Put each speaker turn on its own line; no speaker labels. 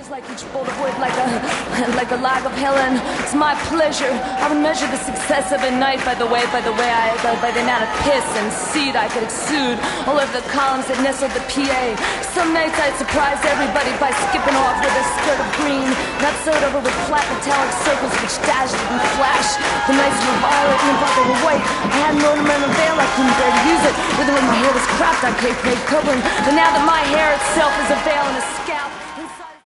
just like each bolt of wood, like a log of Helen. It's my pleasure. I would measure the success of a night by the amount of piss and seed I could exude all over the columns that nestled the PA. Some nights I'd surprise everybody by skipping off with a skirt of green, not sewed over with flat metallic circles which dashed and flashed. The nights were violet and but they were white. I had an ornamental veil, I couldn't bear to use it. Whether when my hair was cropped, I paid covering. But now that my hair itself is a veil and a scalp.